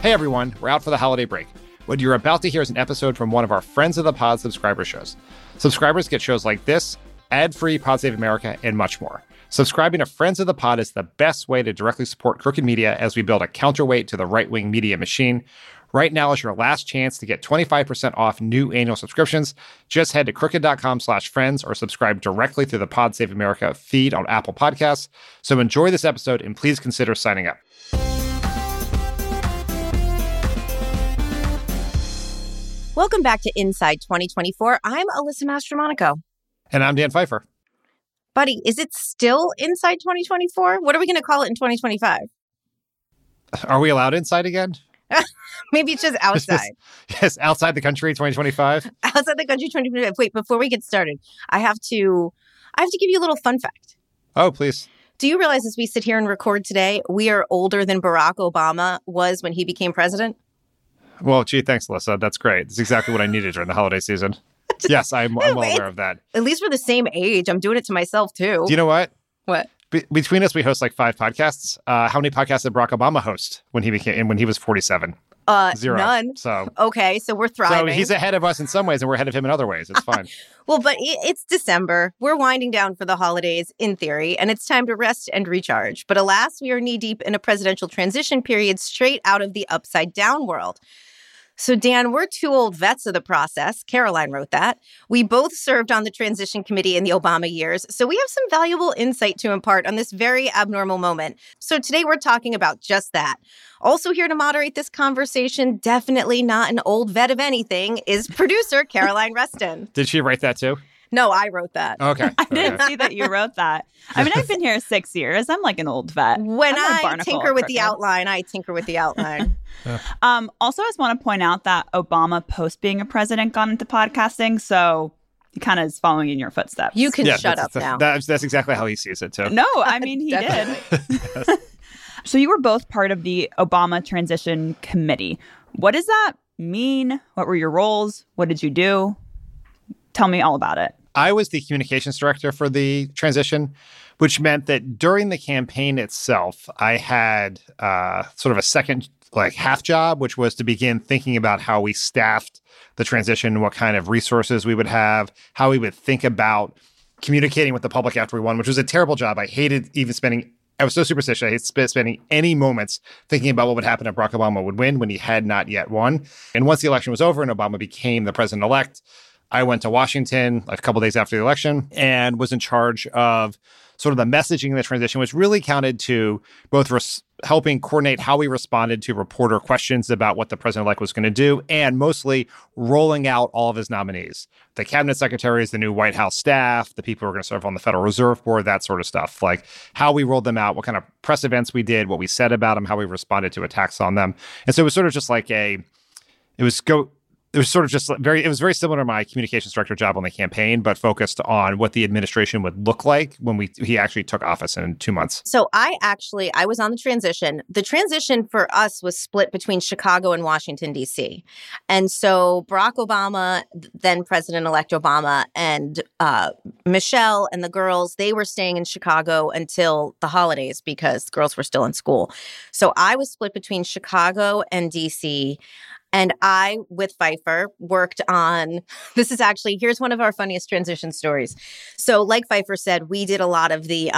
Hey everyone, we're out for the holiday break. What you're about to hear is an episode from one of our Friends of the Pod subscriber shows. Subscribers get shows like this, ad-free Pod Save America, and much more. Subscribing to Friends of the Pod is the best way to directly support Crooked Media as we build a counterweight to the right-wing media machine. Right now is your last chance to get 25% off new annual subscriptions. Just head to crooked.com/friends or subscribe directly through the Pod Save America feed on Apple Podcasts. So enjoy this episode and please consider signing up. Welcome back to Inside 2024. I'm Alyssa Mastromonaco. And I'm Dan Pfeiffer. Buddy, is it still Inside 2024? What are we going to call it in 2025? Are we allowed inside again? Maybe it's just outside. Yes, outside the country 2025. Outside the country 2025. Wait, before we get started, I have to give you a little fun fact. Oh, please. Do you realize as we sit here and record today, we are older than Barack Obama was when he became president? Well, gee, thanks, Alyssa. That's great. It's exactly what I needed during the holiday season. Yes, I'm well aware of that. At least we're the same age. I'm doing it to myself, too. Do you know what? What? Between us, we host like 5 podcasts. How many podcasts did Barack Obama host when he was 47? 0. None. So okay, so we're thriving. So he's ahead of us in some ways, and we're ahead of him in other ways. It's fine. Well, but it's December. We're winding down for the holidays, in theory, and it's time to rest and recharge. But alas, we are knee-deep in a presidential transition period straight out of the upside-down world. So, Dan, we're 2 old vets of the process. Caroline wrote that. We both served on the transition committee in the Obama years, so we have some valuable insight to impart on this very abnormal moment. So today we're talking about just that. Also here to moderate this conversation, definitely not an old vet of anything, is producer Caroline Reston. Did she write that too? No, I wrote that. Okay. I didn't see that you wrote that. I mean, I've been here 6 years. I'm like an old vet. When I tinker with the outline, I tinker with the outline. Also, I just want to point out that Obama, post being a president, got into podcasting. So he kind of is following in your footsteps. You can shut up now. That's exactly how he sees it, too. No, I mean, he did. So you were both part of the Obama Transition Committee. What does that mean? What were your roles? What did you do? Tell me all about it. I was the communications director for the transition, which meant that during the campaign itself, I had sort of a second, half job, which was to begin thinking about how we staffed the transition, what kind of resources we would have, how we would think about communicating with the public after we won, which was a terrible job. I hated even spending. I was so superstitious. I hated spending any moments thinking about what would happen if Barack Obama would win when he had not yet won. And once the election was over and Obama became the president-elect, I went to Washington a couple days after the election and was in charge of sort of the messaging of the transition, which really counted to both helping coordinate how we responded to reporter questions about what the president-elect was going to do, and mostly rolling out all of his nominees. The cabinet secretaries, the new White House staff, the people who are going to serve on the Federal Reserve Board, that sort of stuff. Like how we rolled them out, what kind of press events we did, what we said about them, how we responded to attacks on them. And so it was sort of just like it was very similar to my communications director job on the campaign, but focused on what the administration would look like when he actually took office in 2 months. So I was on the transition. The transition for us was split between Chicago and Washington, D.C. And so Barack Obama, then President-elect Obama, and Michelle and the girls, they were staying in Chicago until the holidays because the girls were still in school. So I was split between Chicago and D.C., and I, with Pfeiffer, worked on, here's one of our funniest transition stories. So like Pfeiffer said, we did a lot of the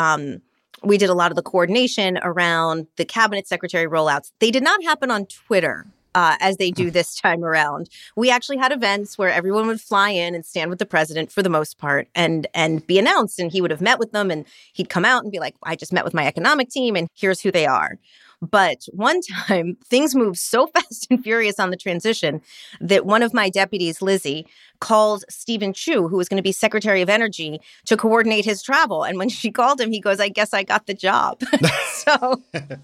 coordination around the cabinet secretary rollouts. They did not happen on Twitter as they do this time around. We actually had events where everyone would fly in and stand with the president for the most part and be announced. And he would have met with them and he'd come out and be like, I just met with my economic team and here's who they are. But one time, things moved so fast and furious on the transition that one of my deputies, Lizzie, called Stephen Chu, who was going to be Secretary of Energy, to coordinate his travel. And when she called him, he goes, I guess I got the job. So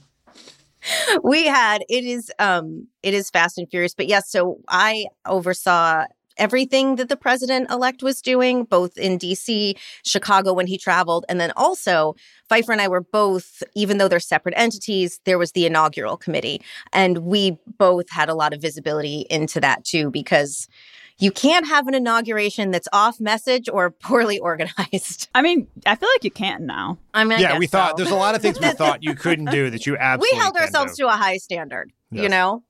it is fast and furious. But yes, so I oversaw everything that the president-elect was doing, both in D.C., Chicago when he traveled, and then also Pfeiffer and I were both, even though they're separate entities, there was the inaugural committee. And we both had a lot of visibility into that, too, because you can't have an inauguration that's off message or poorly organized. I mean, I feel like you can now. We thought there's a lot of things we thought you couldn't do that you absolutely We held ourselves to a high standard, you know?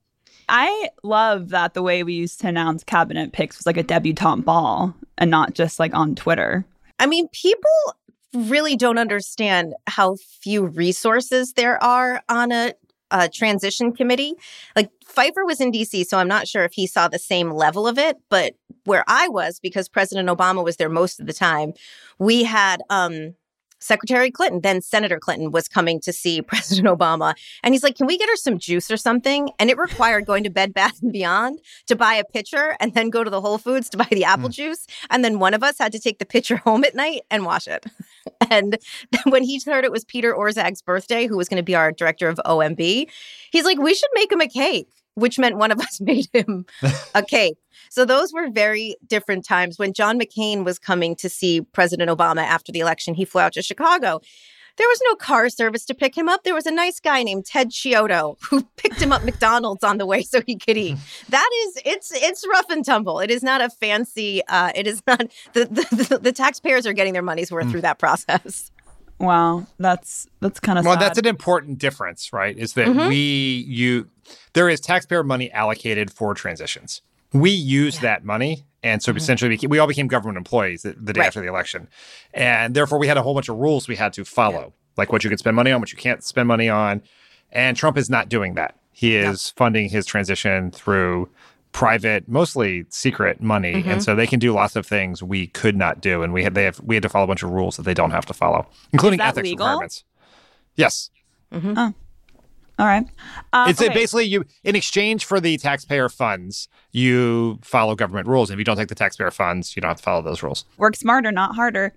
I love that the way we used to announce cabinet picks was like a debutante ball and not just like on Twitter. I mean, people really don't understand how few resources there are on a transition committee. Like Pfeiffer was in DC, so I'm not sure if he saw the same level of it. But where I was, because President Obama was there most of the time, we had Secretary Clinton, then Senator Clinton, was coming to see President Obama. And he's like, can we get her some juice or something? And it required going to Bed Bath & Beyond to buy a pitcher and then go to the Whole Foods to buy the apple juice. And then one of us had to take the pitcher home at night and wash it. And when he heard it was Peter Orzag's birthday, who was going to be our director of OMB, he's like, we should make him a cake, which meant one of us made him a cake. So those were very different times. When John McCain was coming to see President Obama after the election, he flew out to Chicago. There was no car service to pick him up. There was a nice guy named Ted Chiodo who picked him up McDonald's on the way so he could eat. That is, it's rough and tumble. It is not a fancy, it is not, the taxpayers are getting their money's worth through that process. Wow, that's kind of sad. Well, that's an important difference, right? Is that there is taxpayer money allocated for transitions. We use that money. And so essentially, we all became government employees the day after the election. And therefore, we had a whole bunch of rules we had to follow, like what you could spend money on, what you can't spend money on. And Trump is not doing that. He is funding his transition through private, mostly secret money. And so they can do lots of things we could not do. And we had to follow a bunch of rules that they don't have to follow, including ethics legal? requirements. Yes. Oh. All right. It's basically in exchange for the taxpayer funds, you follow government rules. If you don't take the taxpayer funds, you don't have to follow those rules. Work smarter, not harder.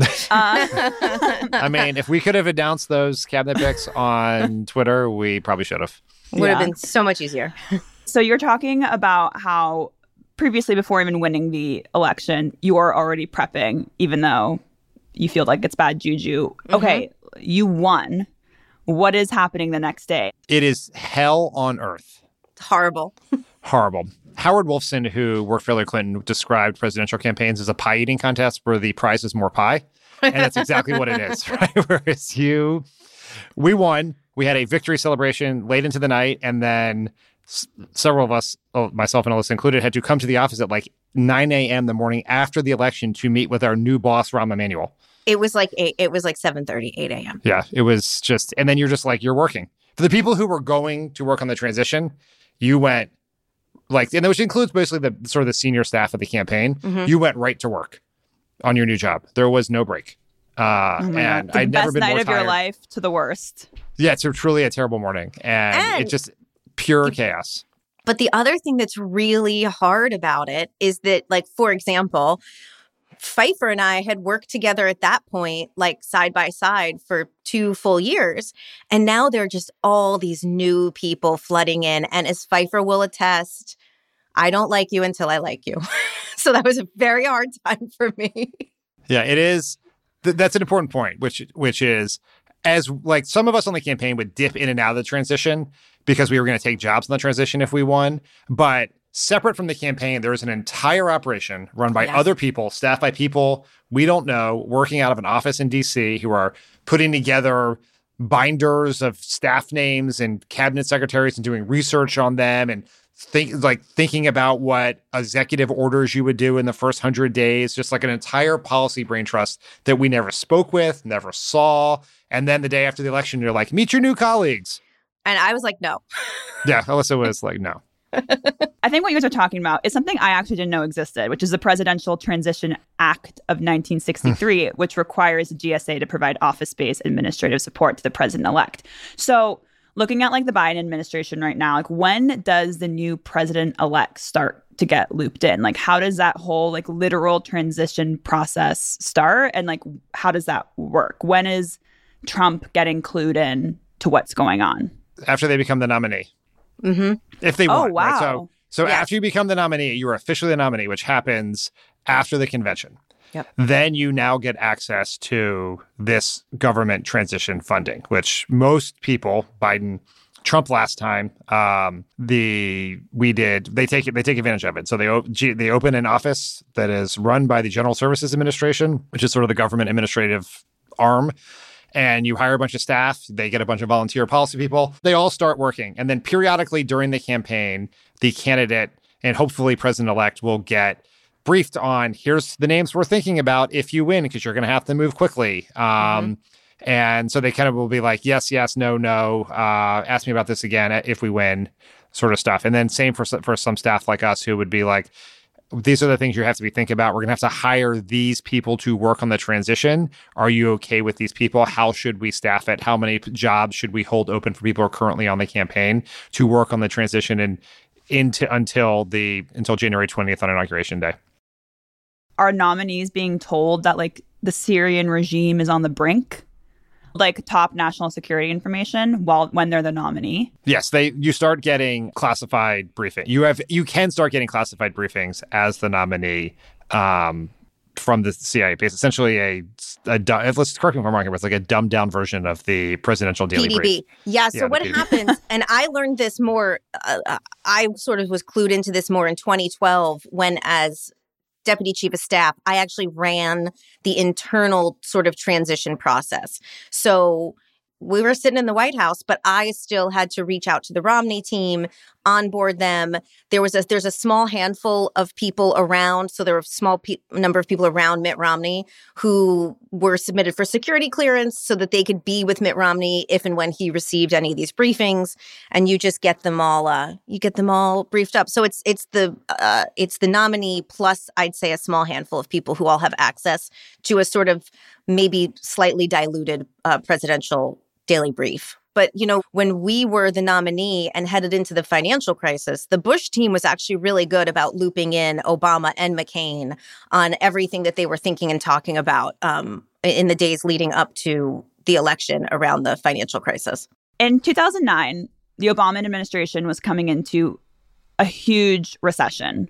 I mean, if we could have announced those cabinet picks on Twitter, we probably should have. Would have been so much easier. So you're talking about how previously, before even winning the election, you are already prepping, even though you feel like it's bad juju. Okay, you won. What is happening the next day? It is hell on earth. Horrible. Horrible. Howard Wolfson, who worked for Hillary Clinton, described presidential campaigns as a pie eating contest where the prize is more pie. And that's exactly what it is, right? Whereas we won. We had a victory celebration late into the night. And then several of us, myself and Alyssa included, had to come to the office at like 9 a.m. the morning after the election to meet with our new boss, Rahm Emanuel. It was like 7:30, 8 a.m. Yeah, it was just, and then you're just like, you're working. For the people who were going to work on the transition, you went like, and which includes basically the sort of the senior staff of the campaign, you went right to work on your new job. There was no break. And I'd never been more tired. Best night of your life to the worst. Yeah, it's truly a terrible morning. And it's just pure chaos. But the other thing that's really hard about it is that, like, for example, Pfeiffer and I had worked together at that point, like side by side for 2 full years. And now there are just all these new people flooding in. And as Pfeiffer will attest, I don't like you until I like you. So that was a very hard time for me. Yeah, it is. That's an important point, which is, as like some of us on the campaign would dip in and out of the transition because we were going to take jobs in the transition if we won. But separate from the campaign, there is an entire operation run by other people, staffed by people we don't know, working out of an office in D.C. who are putting together binders of staff names and cabinet secretaries and doing research on them and thinking about what executive orders you would do in the first 100 days, just like an entire policy brain trust that we never spoke with, never saw. And then the day after the election, you're like, meet your new colleagues. And I was like, no. Yeah, Alyssa was like, no. I think what you guys are talking about is something I actually didn't know existed, which is the Presidential Transition Act of 1963, which requires the GSA to provide office space administrative support to the president-elect. So looking at like the Biden administration right now, like when does the new president-elect start to get looped in? Like how does that whole like literal transition process start? And like how does that work? When is Trump getting clued in to what's going on? After they become the nominee. If they want. Wow. Right? So after you become the nominee, you are officially the nominee, which happens after the convention. Yep. Then you now get access to this government transition funding, which most people, Biden, Trump last time, they take advantage of it. So they open an office that is run by the General Services Administration, which is sort of the government administrative arm. and you hire a bunch of staff. They get a bunch of volunteer policy people. They all start working. And then periodically during the campaign, the candidate and hopefully president-elect will get briefed on, here's the names we're thinking about if you win, because you're going to have to move quickly. And so they kind of will be like, yes, yes, no, no. Ask me about this again if we win, sort of stuff. And then same for some staff like us who would be like, these are the things you have to be thinking about. We're going to have to hire these people to work on the transition. Are you okay with these people? How should we staff it? How many jobs should we hold open for people who are currently on the campaign to work on the transition and until January 20th on Inauguration Day? Are nominees being told that like the Syrian regime is on the brink? Like top national security information when they're the nominee? Yes, you start getting classified briefing. You can start getting classified briefings as the nominee from the CIA. It's essentially let's correct me if I'm wrong here, but it's like a dumbed down version of the presidential daily PDB. brief. Yeah. So what happens, and I learned this more, I sort of was clued into this more in 2012 when as Deputy Chief of Staff, I actually ran the internal sort of transition process. So we were sitting in the White House, but I still had to reach out to the Romney team, onboard them. There's a small handful of people around. So there were a small number of people around Mitt Romney who were submitted for security clearance so that they could be with Mitt Romney if and when he received any of these briefings. And you just get them all briefed up. So it's the nominee plus, I'd say, a small handful of people who all have access to a sort of maybe slightly diluted presidential daily brief. But, when we were the nominee and headed into the financial crisis, the Bush team was actually really good about looping in Obama and McCain on everything that they were thinking and talking about in the days leading up to the election around the financial crisis. In 2009, the Obama administration was coming into a huge recession.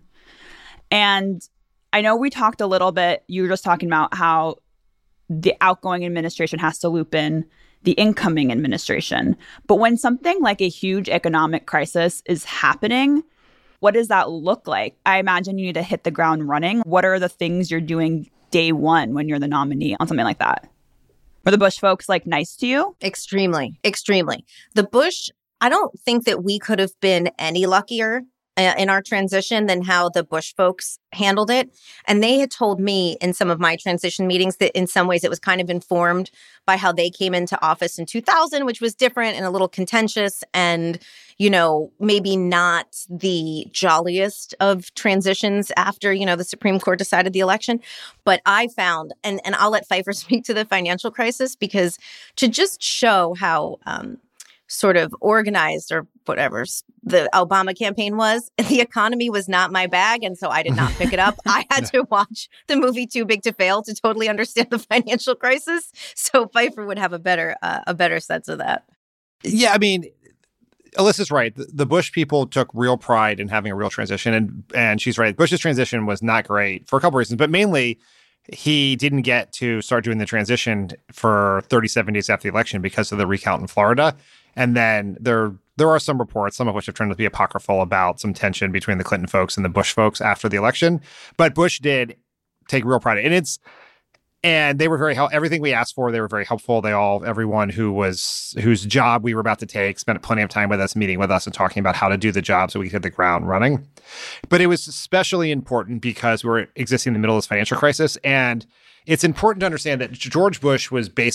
And I know we talked a little bit, you were just talking about how the outgoing administration has to loop in the incoming administration. But when something like a huge economic crisis is happening, what does that look like? I imagine you need to hit the ground running. What are the things you're doing day one when you're the nominee on something like that? Were the Bush folks nice to you? Extremely, extremely. The Bush, I don't think that we could have been any luckier in our transition than how the Bush folks handled it. And they had told me in some of my transition meetings that in some ways it was kind of informed by how they came into office in 2000, which was different and a little contentious and, maybe not the jolliest of transitions after, the Supreme Court decided the election. But I found, and I'll let Pfeiffer speak to the financial crisis, because to just show how sort of organized or whatever the Obama campaign was, the economy was not my bag. And so I did not pick it up. I had to watch the movie Too Big to Fail to totally understand the financial crisis. So Pfeiffer would have a better sense of that. Yeah, I mean, Alyssa's right. The Bush people took real pride in having a real transition. And she's right. Bush's transition was not great for a couple reasons, but mainly he didn't get to start doing the transition for 37 days after the election because of the recount in Florida. And then there are some reports, some of which have turned out to be apocryphal, about some tension between the Clinton folks and the Bush folks after the election. But Bush did take real pride in it. And they were everything we asked for, they were very helpful. Everyone whose job we were about to take spent plenty of time with us, meeting with us and talking about how to do the job so we could hit the ground running. But it was especially important because we were existing in the middle of this financial crisis. And it's important to understand that George Bush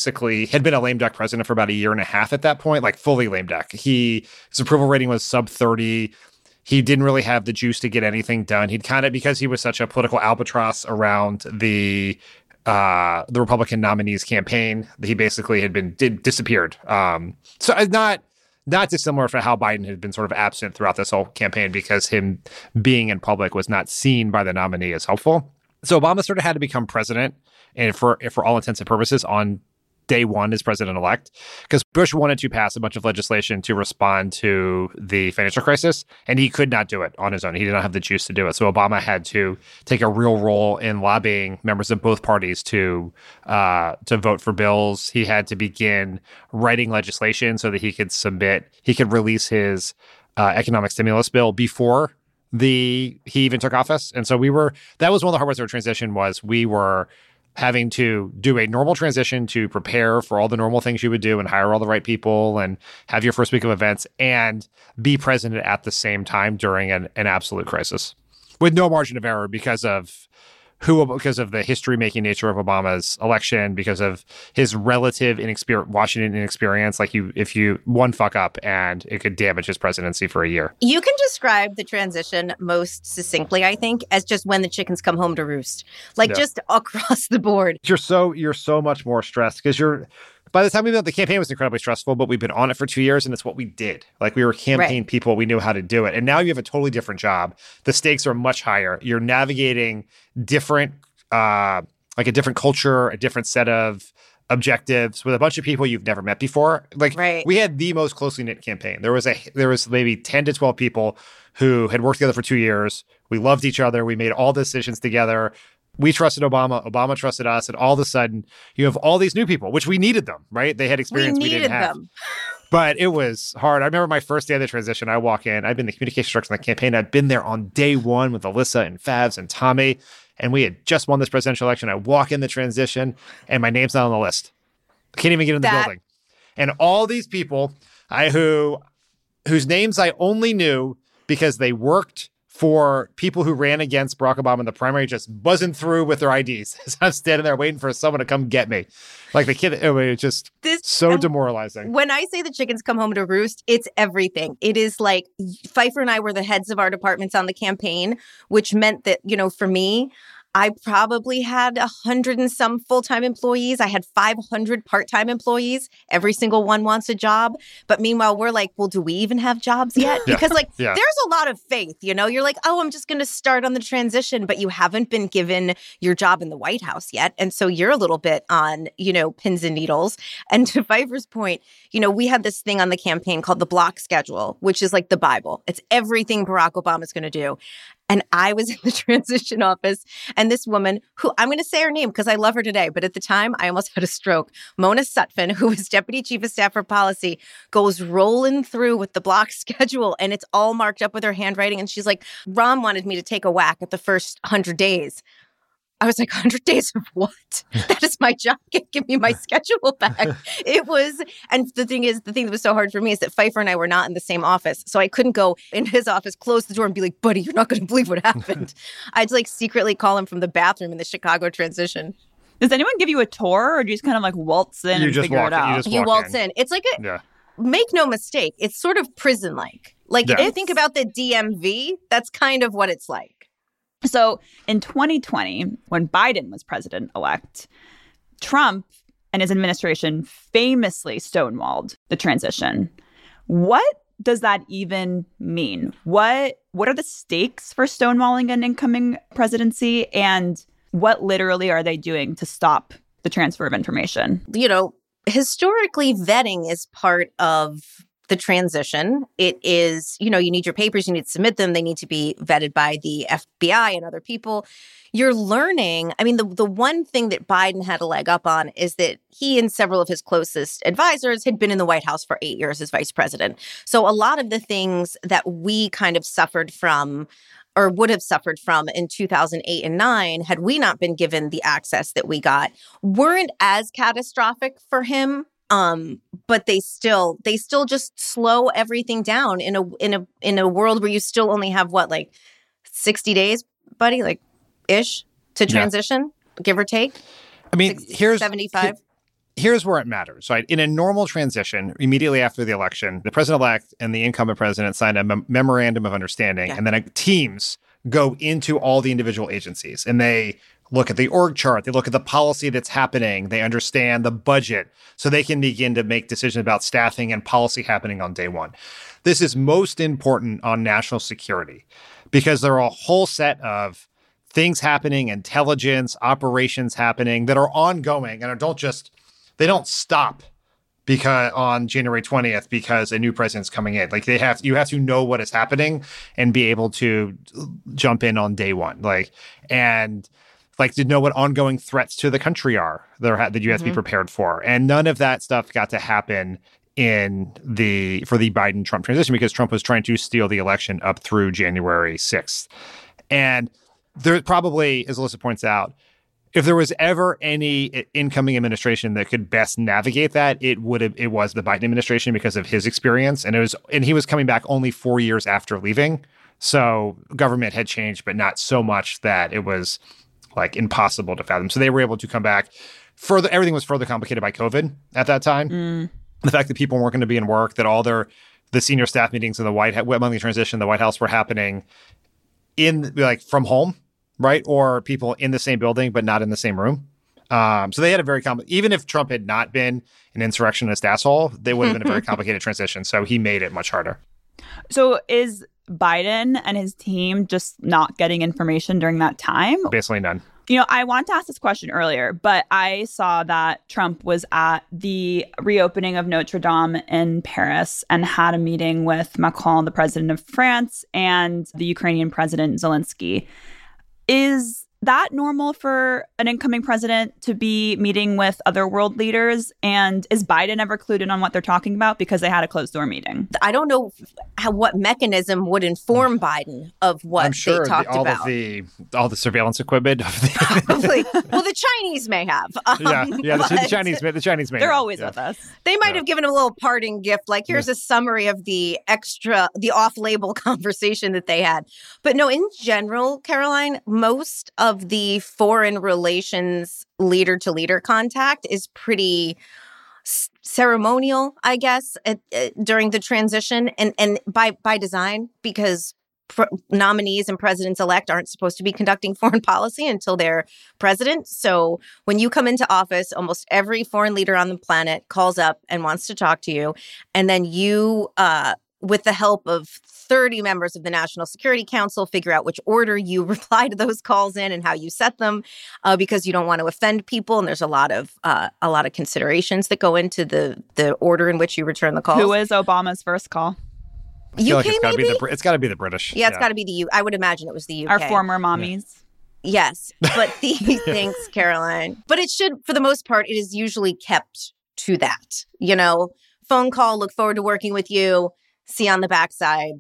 had been a lame duck president for about a year and a half at that point, like fully lame duck. His approval rating was sub 30. He didn't really have the juice to get anything done. He'd because he was such a political albatross around the Republican nominee's campaign, he basically disappeared. So not dissimilar for how Biden had been sort of absent throughout this whole campaign because him being in public was not seen by the nominee as helpful. So Obama sort of had to become president, and for all intents and purposes, on day one as president-elect, because Bush wanted to pass a bunch of legislation to respond to the financial crisis, and he could not do it on his own. He did not have the juice to do it. So Obama had to take a real role in lobbying members of both parties to vote for bills. He had to begin writing legislation so that he could release his economic stimulus bill before he even took office. And so that was one of the hard parts of our transition was we were having to do a normal transition to prepare for all the normal things you would do and hire all the right people and have your first week of events and be president at the same time during an absolute crisis with no margin of error because of the history-making nature of Obama's election, because of his relative Washington inexperience. Like if you one fuck up and it could damage his presidency for a year. You can describe the transition most succinctly, I think, as just when the chickens come home to roost, just across the board. You're so much more stressed because by the time we met, the campaign was incredibly stressful, but we've been on it for 2 years and it's what we did. Like we were campaign people. We knew how to do it. And now you have a totally different job. The stakes are much higher. You're navigating different, a different culture, a different set of objectives with a bunch of people you've never met before. We had the most closely knit campaign. There was maybe 10 to 12 people who had worked together for 2 years. We loved each other. We made all decisions together. We trusted Obama. Obama trusted us. And all of a sudden, you have all these new people, which we needed them, right? They had experience we didn't have. But it was hard. I remember my first day of the transition. I walk in. I've been the communications director on the campaign. I'd been there on day one with Alyssa and Favs and Tommy. And we had just won this presidential election. I walk in the transition, and my name's not on the list. I can't even get in the building. And all these people whose names I only knew because they worked for people who ran against Barack Obama in the primary, just buzzing through with their IDs as I'm standing there waiting for someone to come get me. Like the kid, it was just so demoralizing. When I say the chickens come home to roost, it's everything. It is like Pfeiffer and I were the heads of our departments on the campaign, which meant that, for me, I probably had 100 and some full-time employees. I had 500 part-time employees. Every single one wants a job. But meanwhile, we're like, well, do we even have jobs yet? Because there's a lot of faith, You're like, oh, I'm just going to start on the transition, but you haven't been given your job in the White House yet. And so you're a little bit on, pins and needles. And to Pfeiffer's point, we had this thing on the campaign called the block schedule, which is like the Bible. It's everything Barack Obama's going to do. And I was in the transition office, and this woman, who I'm going to say her name because I love her today, but at the time I almost had a stroke, Mona Sutphin, who was Deputy Chief of Staff for Policy, goes rolling through with the block schedule, and it's all marked up with her handwriting. And she's like, Rahm wanted me to take a whack at the first 100 days. I was like, 100 days of what? That is my job. Give me my schedule back. It was, and the thing that was so hard for me is that Pfeiffer and I were not in the same office. So I couldn't go in his office, close the door and be like, buddy, you're not going to believe what happened. I'd secretly call him from the bathroom in the Chicago transition. Does anyone give you a tour or do you just kind of waltz in and figure it out? You waltz in. It's like make no mistake, it's sort of prison-like. If you think about the DMV, that's kind of what it's like. So in 2020, when Biden was president-elect, Trump and his administration famously stonewalled the transition. What does that even mean? What are the stakes for stonewalling an incoming presidency? And what literally are they doing to stop the transfer of information? Historically, vetting is part of the transition. It is, you need your papers, you need to submit them. They need to be vetted by the FBI and other people. You're learning. I mean, the one thing that Biden had a leg up on is that he and several of his closest advisors had been in the White House for 8 years as vice president. So a lot of the things that we kind of suffered from or would have suffered from in 2008 and 2009, had we not been given the access that we got, weren't as catastrophic for him. But they still just slow everything down in a world where you still only have 60 days, buddy, ish to transition, give or take. I mean, 75. Here's where it matters, right? In a normal transition, immediately after the election, the president-elect and the incumbent president sign a memorandum of understanding, and then teams go into all the individual agencies, and they look at the org chart, they look at the policy that's happening, they understand the budget, so they can begin to make decisions about staffing and policy happening on day one. This is most important on national security because there are a whole set of things happening, intelligence, operations happening that are ongoing and they don't stop because on January 20th because a new president's coming in. You have to know what is happening and be able to jump in on day one. To know what ongoing threats to the country are that you have to be prepared for. And none of that stuff got to happen for the Biden-Trump transition because Trump was trying to steal the election up through January 6th. And there probably, as Alyssa points out, if there was ever any incoming administration that could best navigate that, it was the Biden administration because of his experience. And he was coming back only 4 years after leaving. So government had changed, but not so much that it was like impossible to fathom. So they were able to come back. Everything was further complicated by COVID at that time. The fact that people weren't going to be in work, that all the senior staff meetings in the White House, among the transition, the White House were happening from home, right? Or people in the same building, but not in the same room. So they had a very even if Trump had not been an insurrectionist asshole, they would have been a very complicated transition. So he made it much harder. So is Biden and his team just not getting information during that time? Basically none. I wanted to ask this question earlier, but I saw that Trump was at the reopening of Notre Dame in Paris and had a meeting with Macron, the president of France, and the Ukrainian president Zelensky. Is that normal for an incoming president to be meeting with other world leaders? And is Biden ever clued in on what they're talking about because they had a closed door meeting? I don't know what mechanism would inform Biden of what I'm sure they talked about. All the surveillance equipment. Probably. Well, the Chinese may have. The Chinese may. They're always with us. They might have given him a little parting gift, like here's a summary of the off-label conversation that they had. But no, in general, Caroline, most of the foreign relations leader-to-leader contact is pretty ceremonial, I guess, during the transition, and by design, because nominees and presidents-elect aren't supposed to be conducting foreign policy until they're president. So when you come into office, almost every foreign leader on the planet calls up and wants to talk to you, and then you, with the help of 30 members of the National Security Council, figure out which order you reply to those calls in and how you set them, because you don't want to offend people. And there's a lot of considerations that go into the order in which you return the calls. Who is Obama's first call? UK, it's got to be the British. Yeah, it's got to be the I would imagine it was the UK. Our former mommies. Yeah. Yes, but thanks, Caroline. But it should, for the most part, it is usually kept to that. Phone call, look forward to working with you, see you on the backside,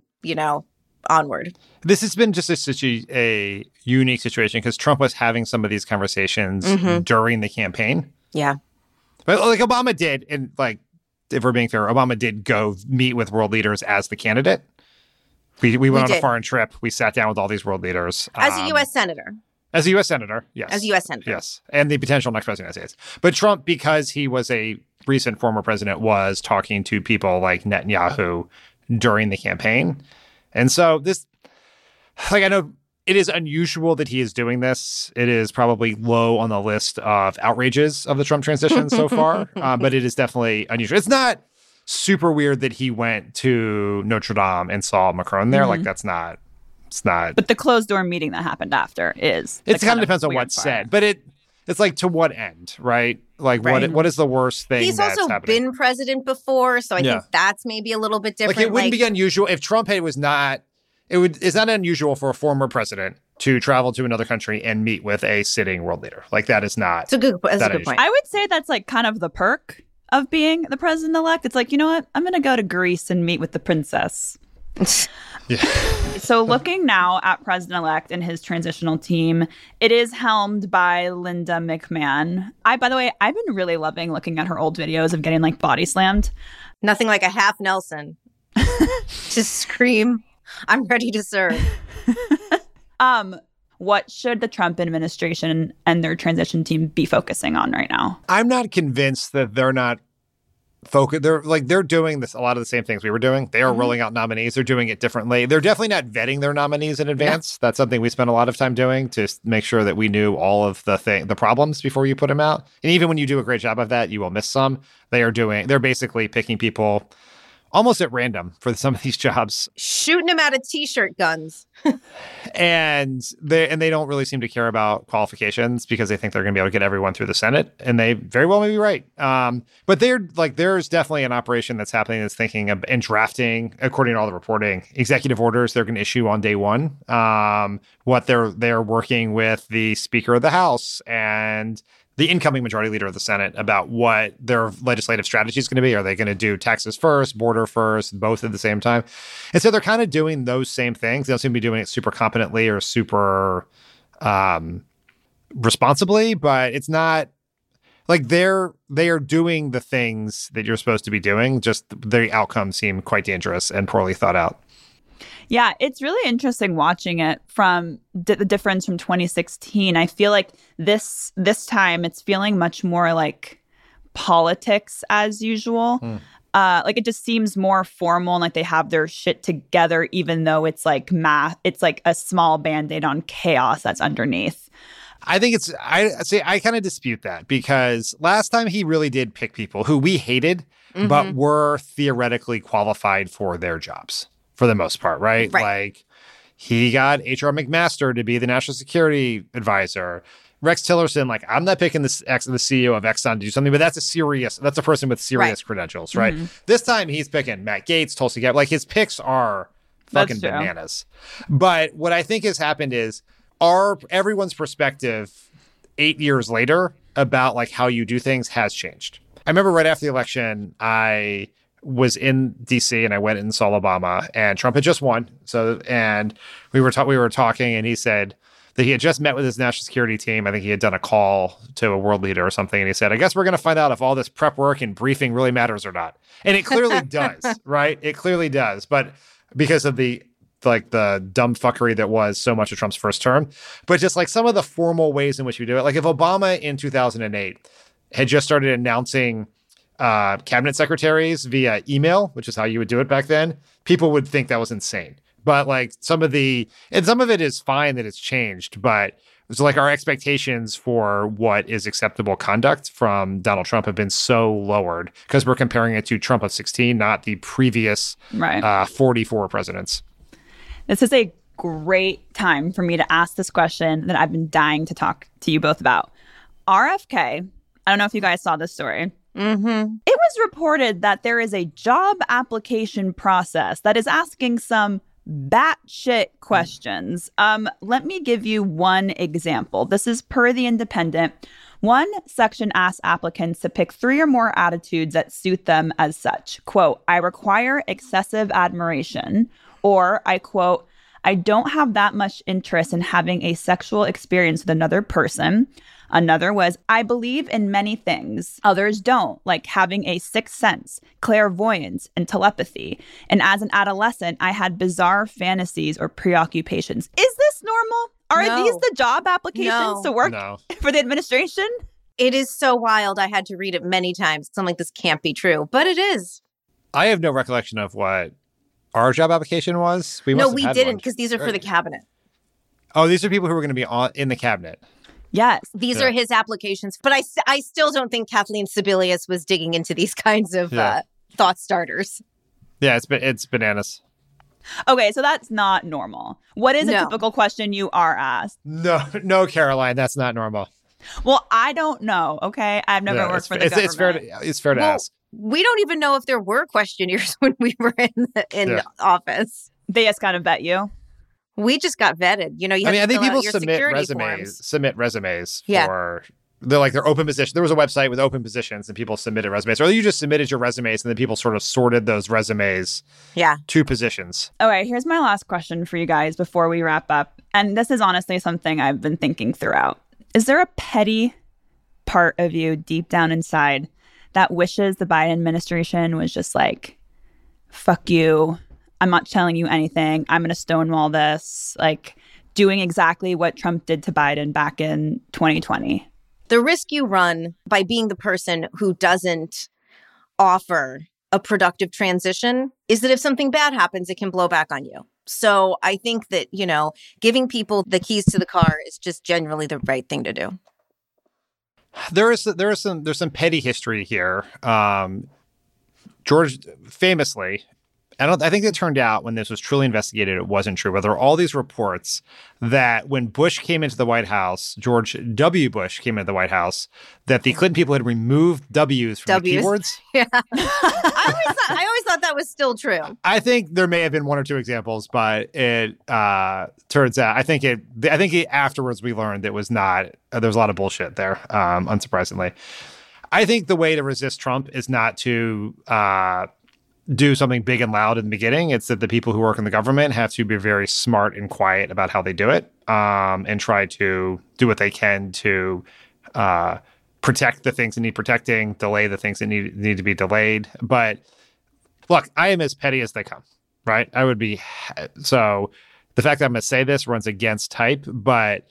onward. This has been just such a unique situation because Trump was having some of these conversations during the campaign. Yeah. But like Obama did, and like, if we're being fair, Obama did go meet with world leaders as the candidate. We went on a foreign trip. We sat down with all these world leaders. As a U.S. senator. As a U.S. senator, yes. As a U.S. senator. Yes. And the potential next president of the United States. But Trump, because he was a recent former president, was talking to people like Netanyahu during the campaign. And so this, I know it is unusual that he is doing this. It is probably low on the list of outrages of the Trump transition so far, but it is definitely unusual. It's not super weird that he went to Notre Dame and saw Macron there. Like, it's not. But the closed door meeting that happened after is. It kind of depends on what's said, but it's like, to what end, right? Like, what is the worst thing He's that's also happening? been president before, so I think that's maybe a little bit different. Like, it wouldn't be unusual if Trump was not. It's not unusual for a former president to travel to another country and meet with a sitting world leader. Like, that is not. That's a good point. I would say that's like kind of the perk of being the president-elect. It's like, you know what? I'm going to go to Greece and meet with the princess. So looking now at president-elect and his transitional team, it is helmed by Linda McMahon. By the way, I've been really loving looking at her old videos of getting like body slammed. Nothing like a half Nelson. Just scream, I'm ready to serve. What should the Trump administration and their transition team be focusing on right now? I'm not convinced that they're not focused. They're doing a lot of the same things we were doing. They are rolling out nominees. They're doing it differently. They're definitely not vetting their nominees in advance. That's something we spent a lot of time doing to make sure that we knew all of the problems before you put them out. And even when you do a great job of that, you will miss some. They're basically picking people almost at random for some of these jobs. Shooting them out of T-shirt guns. and they don't really seem to care about qualifications because they think they're going to be able to get everyone through the Senate. And they very well may be right. But there's definitely an operation that's happening that's thinking of and drafting, according to all the reporting, executive orders they're going to issue on day one. What they're working with the Speaker of the House and the incoming majority leader of the Senate about what their legislative strategy is going to be. Are they going to do taxes first, border first, both at the same time? And so they're kind of doing those same things. They don't seem to be doing it super competently or super responsibly, but it's not like they are doing the things that you're supposed to be doing. Just the outcomes seem quite dangerous and poorly thought out. Yeah, it's really interesting watching it from the difference from 2016. I feel like this time it's feeling much more like politics as usual. Like it just seems more formal and like they have their shit together, even though it's like it's like a small band-aid on chaos that's underneath. I think I kind of dispute that because last time he really did pick people who we hated, but were theoretically qualified for their jobs for the most part, right? Like he got H.R. McMaster to be the national security advisor. Rex Tillerson, like, I'm not picking the CEO of Exxon to do something, but that's a person with serious credentials, right? This time he's picking Matt Gaetz, Tulsi Gabbard. Like his picks are fucking bananas. But what I think has happened is everyone's perspective 8 years later about like how you do things has changed. I remember right after the election, I was in DC and I went and saw Obama, and Trump had just won. And we were talking, and he said that he had just met with his national security team. I think he had done a call to a world leader or something. And he said, I guess we're going to find out if all this prep work and briefing really matters or not. And it clearly does, right? It clearly does. But because of the dumb fuckery that was so much of Trump's first term, but just like some of the formal ways in which we do it. Like if Obama in 2008 had just started announcing cabinet secretaries via email, which is how you would do it back then, people would think that was insane. But like some of it is fine that it's changed, but it's like our expectations for what is acceptable conduct from Donald Trump have been so lowered because we're comparing it to Trump of 16, not the previous 44 presidents. This is a great time for me to ask this question that I've been dying to talk to you both about. RFK, I don't know if you guys saw this story. It was reported that there is a job application process that is asking some batshit questions. Let me give you one example. This is per The Independent. One section asks applicants to pick 3 or more attitudes that suit them as such. Quote, I require excessive admiration. Or I quote, I don't have that much interest in having a sexual experience with another person. Another was, I believe in many things. Others don't, like having a sixth sense, clairvoyance, and telepathy. And as an adolescent, I had bizarre fantasies or preoccupations. Is this normal? Are these the job applications to work for the administration? It is so wild. I had to read it many times. I'm like, this can't be true, but it is. I have no recollection of what our job application was. We didn't, because these are for the cabinet. Oh, these are people who are going to be in the cabinet. Yes. These are his applications. But I still don't think Kathleen Sebelius was digging into these kinds of thought starters. Yeah, it's bananas. Okay, so that's not normal. What is a typical question you are asked? No, Caroline, that's not normal. Well, I don't know, okay? I've never worked for the government. It's fair to ask. We don't even know if there were questionnaires when we were in office. They just kind of vet you. We just got vetted. You know, I think people submit resumes for they're open positions. There was a website with open positions and people submitted resumes, or you just submitted your resumes and then people sort of sorted those resumes to positions. All right, here's my last question for you guys before we wrap up. And this is honestly something I've been thinking throughout. Is there a petty part of you deep down inside that wishes the Biden administration was just like, fuck you, I'm not telling you anything, I'm going to stonewall this, like doing exactly what Trump did to Biden back in 2020? The risk you run by being the person who doesn't offer a productive transition is that if something bad happens, it can blow back on you. So I think that, giving people the keys to the car is just generally the right thing to do. There's some petty history here. George famously, I think it turned out when this was truly investigated, it wasn't true. But there were all these reports that when Bush came into the White House, George W. Bush came into the White House, that the Clinton people had removed W's from the keyboards. Yeah. I always thought that was still true. I think there may have been one or two examples, but it turns out, I think afterwards we learned it was not, there was a lot of bullshit there, unsurprisingly. I think the way to resist Trump is not to do something big and loud in the beginning. It's that the people who work in the government have to be very smart and quiet about how they do it, and try to do what they can to protect the things that need protecting, delay the things that need to be delayed. But look, I am as petty as they come, right? I would be. So the fact that I'm going to say this runs against type, but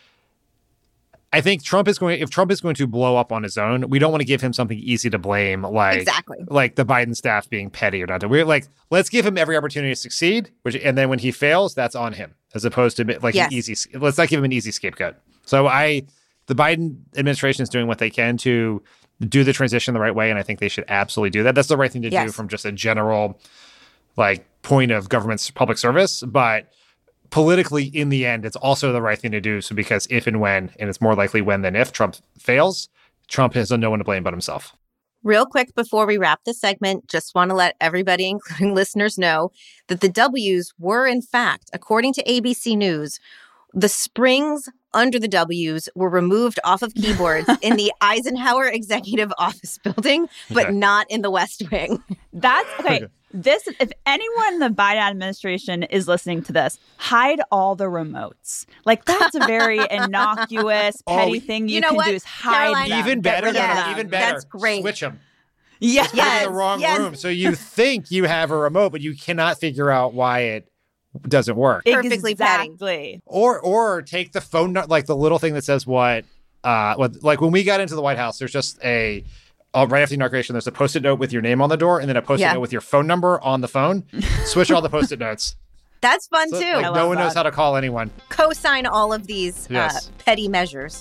I think if Trump is going to blow up on his own, we don't want to give him something easy to blame, like the Biden staff being petty or not. We're like, let's give him every opportunity to succeed, and then when he fails, that's on him, as opposed to like an easy. Let's not give him an easy scapegoat. So the Biden administration is doing what they can to do the transition the right way, and I think they should absolutely do that. That's the right thing to do from just a general point of government's public service, but politically, in the end, it's also the right thing to do. So because if and when, and it's more likely when than if, Trump fails, Trump has no one to blame but himself. Real quick before we wrap this segment, just want to let everybody, including listeners, know that the W's were, in fact, according to ABC News, the springs under the W's were removed off of keyboards in the Eisenhower Executive Office Building, but not in the West Wing. That's okay. This, if anyone in the Biden administration is listening to this, hide all the remotes. Like, that's a very innocuous, petty thing you can do is hide Carolina, them. Even better. That's great. Switch them. Yes. In the wrong room. So you think you have a remote, but you cannot figure out why it doesn't work. Perfectly exactly. Or take the phone, like the little thing that says what like when we got into the White House, there's just right after the inauguration, there's a Post-it note with your name on the door, and then a Post-it note with your phone number on the phone. Switch all the Post-it notes. That's fun too. No one knows how to call anyone. Co-sign all of these petty measures.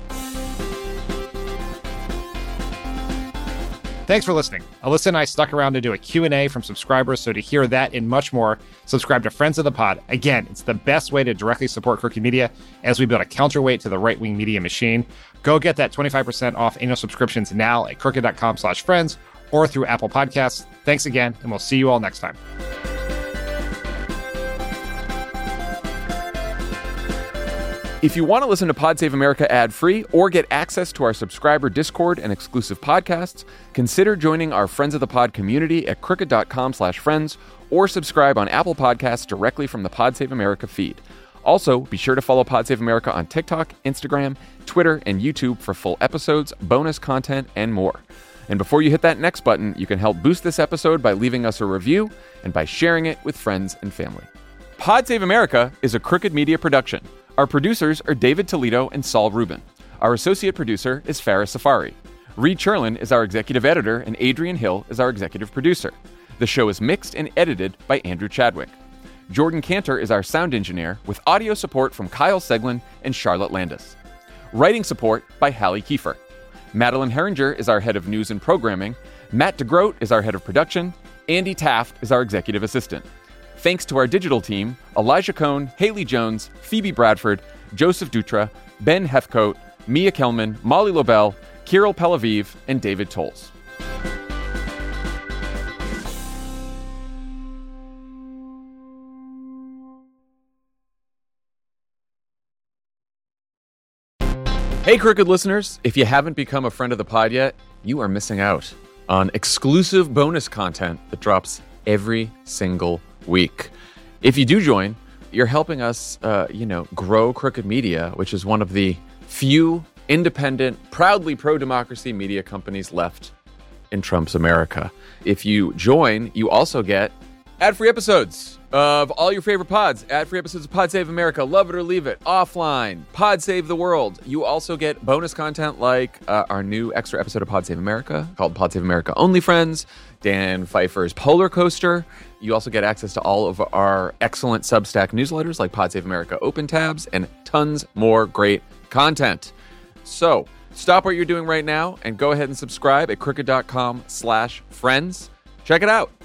Thanks for listening. Alyssa and I stuck around to do a Q&A from subscribers, so to hear that and much more, subscribe to Friends of the Pod. Again, it's the best way to directly support Crooked Media as we build a counterweight to the right-wing media machine. Go get that 25% off annual subscriptions now at crooked.com/friends or through Apple Podcasts. Thanks again, and we'll see you all next time. If you want to listen to Pod Save America ad-free or get access to our subscriber Discord and exclusive podcasts, consider joining our Friends of the Pod community at crooked.com/friends or subscribe on Apple Podcasts directly from the Pod Save America feed. Also, be sure to follow Pod Save America on TikTok, Instagram, Twitter, and YouTube for full episodes, bonus content, and more. And before you hit that next button, you can help boost this episode by leaving us a review and by sharing it with friends and family. Pod Save America is a Crooked Media production. Our producers are David Toledo and Saul Rubin. Our associate producer is Farah Safari. Reed Cherlin is our executive editor, and Adrian Hill is our executive producer. The show is mixed and edited by Andrew Chadwick. Jordan Cantor is our sound engineer, with audio support from Kyle Seglin and Charlotte Landis. Writing support by Hallie Kiefer. Madeline Herringer is our head of news and programming. Matt DeGroat is our head of production. Andy Taft is our executive assistant. Thanks to our digital team, Elijah Cohn, Haley Jones, Phoebe Bradford, Joseph Dutra, Ben Hefcoat, Mia Kelman, Molly Lobel, Kirill Pelaviv, and David Tolles. Hey, Crooked listeners, if you haven't become a friend of the pod yet, you are missing out on exclusive bonus content that drops every single week. If you do join, you're helping us, grow Crooked Media, which is one of the few independent, proudly pro-democracy media companies left in Trump's America. If you join, you also get ad-free episodes of all your favorite pods, ad-free episodes of Pod Save America, Love It or Leave It, Offline, Pod Save the World. You also get bonus content like our new extra episode of Pod Save America called Pod Save America Only Friends, Dan Pfeiffer's Polar Coaster. You also get access to all of our excellent Substack newsletters like Pod Save America Open Tabs and tons more great content. So stop what you're doing right now and go ahead and subscribe at crooked.com/friends. Check it out.